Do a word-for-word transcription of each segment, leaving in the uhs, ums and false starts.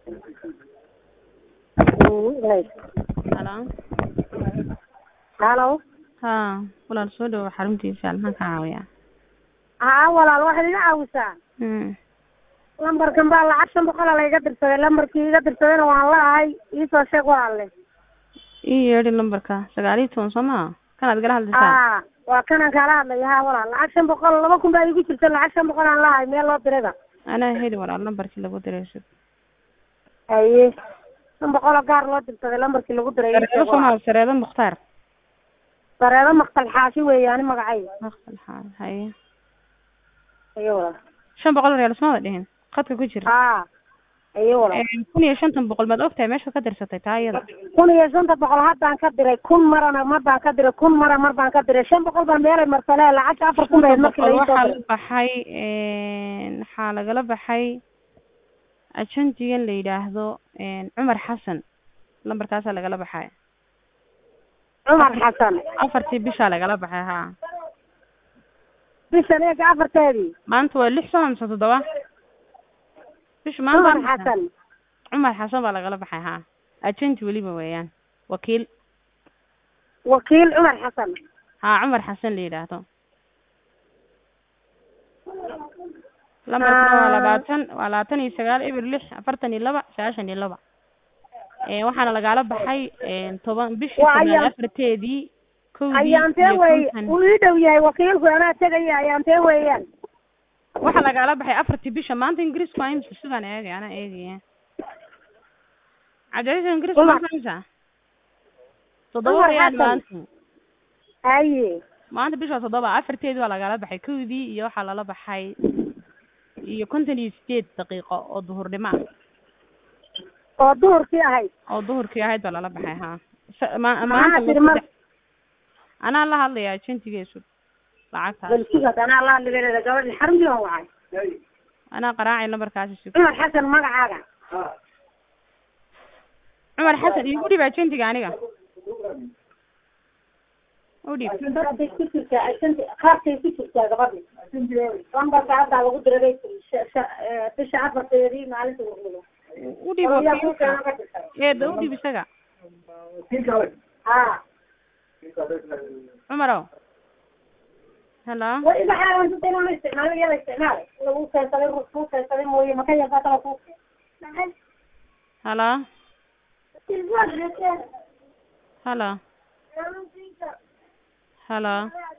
Hello. Hello. Ha, walaal soo dhaw xaruntiisa maxaan ka caawiyaa? Haa walaal waxaad iga caawisaa. Hmm. Lambarkan baa lacag shan boqol la iga dirsaday, lambarkii iga dirsadayna waan laahay, ii soo sheeg walaal. Ii yeedhi lambarka sagaal iyo toban Soomaa. Kanaad gala hadlaysaa? Haa, waa kanan kala hadlayaa walaal. Lacag shan boqol laba kun baa igu jirta, lacag shan boqol aan laahay meel loo dirayda. Ana heli walaal lambarkii lagu diray soo. Haye. shan boqol gaar loo dirsaday lambarkii lagu diray. Sareedo Soomaa, Sareedo Mukhtaar. Sareedo Maqtal Xaashi weeyaan magacay. Maqtal Xaashi, haye. Haye walaal. shan boqol real Soomaa dhihin. Qadka ku jira. Haa. Haye walaal. kun iyo shantan boqol baad ogtahay meesha ka dirsatay taayada. kun iyo shantan boqol haddaan ka diray, kun marana mar baan ka diray, kun mara mar baan ka diray, shan boqol baan meelay marsalee lacag afar kun bay markii la waxaa la baxay een waxaa lagala baxay ajantigan la yiraahdo een Cumar Xasan lambarkaas lagala baxay Cumar Xasan afartii bisha lagala baxay ha bishan ee afarteedii maanta waa lix sano mise toddoba bish maanta Cumar Xasan Cumar Xasan baa lagala baxay ha ajanti waliba weeyaan wakiil wakiil Cumar Xasan ha Cumar Xasan la yiraahdo lambarka waa labaatan waa labaatan iyo sagaal eber lix afartan iyo laba sagaashan iyo laba ee waxaana lagala baxay een toban bishii afarteedii kowdii ayaantee way uu ii dhow yahay wakiilku anaa tagaya ayaantee weeyaan waxa lagala baxay afartii bisha maanta ingiriisku ay imisa sidaan eegay ana eegay cadaysan ingiriisku maanta toddoba real maanta haye maanta bisha toddoba afarteedii waa lagala baxay kowdii iyo waxa lala baxay iyo konton iyo sideed daqiiqo oo duhurnimo oo duhurkii ahayd oo duhurkii ahayd baa lala baxay ha maanta ana la hadlayaa ajantigeesu lacagta balsiga ana la hadlayaa gabadha xaruntii oo wacay ana qaraacay lambarkaasi si Cumar Xasan magacaaga Cumar Xasan igu dhib ajantiga aniga udhib qaarkay ku jirtaa gabadhi lambarka hadda lagu diray bisha afarteedii maalinta udhib ee udhib isaga haa Cumaro hello way ila xaawan dadka inuu isticmaalo yada isticmaal lagu keensaday ruuxu keensaday mooye ma ka yaba tala ku hello hello hello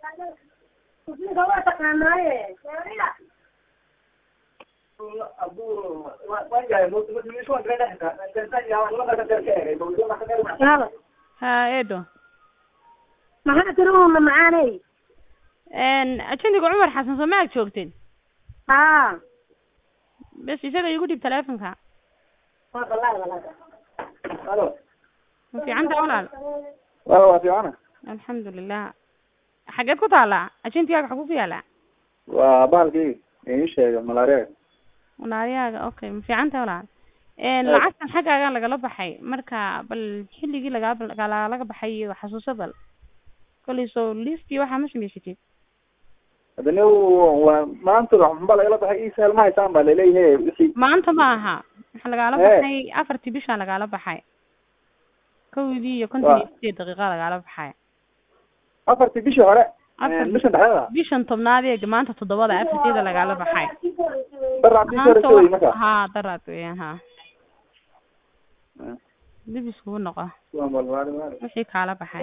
ha eedo maxaa tiruuna macaanay een ajantiga Cumar Xasan soo ma joogteen haa bas isaga igu dhib telefonka wallahi wallahi halo fi anta walaal waa waa fiicana alxamdulillah xageed ku taala ajantiga xagu ku yaala waa baalkii ee sheega malaria malaria okay ma fiicanta walaal een lacagtan xagaaga lagala baxay marka bal xilligii laga laga baxay xasuusada kulli soo listi waxa ma sameysatid hadana waa maanta waxba laga baxay isal ma haysan baa leeyahay wixii maanta ma aha waxa laga baxay afartii bisha laga baxay kowdii iyo konton iyo sideed daqiiqo laga baxay afartii bisha hore bisha dhaxda bishan tobnaad ee maanta toddobada afarteeda laga baxay daraadii hore soo marka ha daraad weeyaan ha dibis ku noqo wixii kala baxay